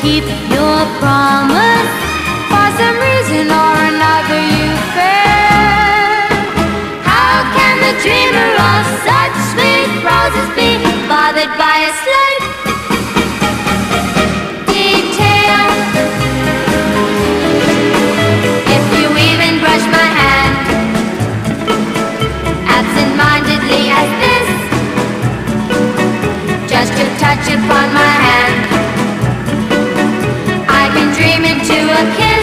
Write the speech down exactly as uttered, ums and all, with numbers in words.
keep your promise. For some reason or another you fail. How can the dreamer of such sweet roses be bothered by a slight detail? If you even brush my hand absent-mindedly as this, just to touch upon my hand, I can dream into a kiss.